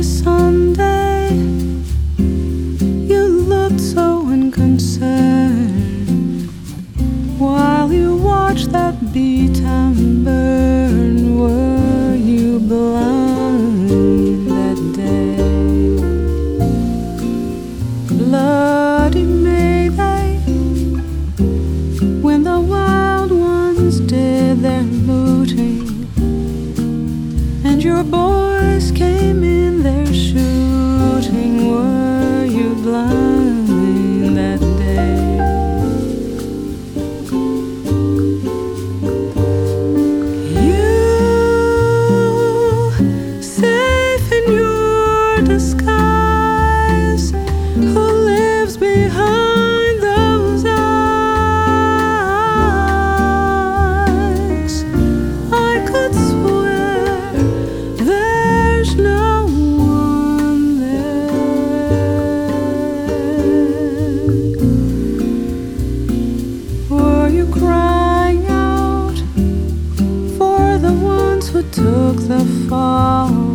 Sunday, you looked so unconcerned while you watched that B-town burn. Were you blind that day? Bloody Mayday, when the wild ones did their looting and your boys came in there shooting. Were you blind that day? You, safe in your disguise, who lives behind those eyes? I could swear there's no one there. Were you crying out for the ones who took the fall?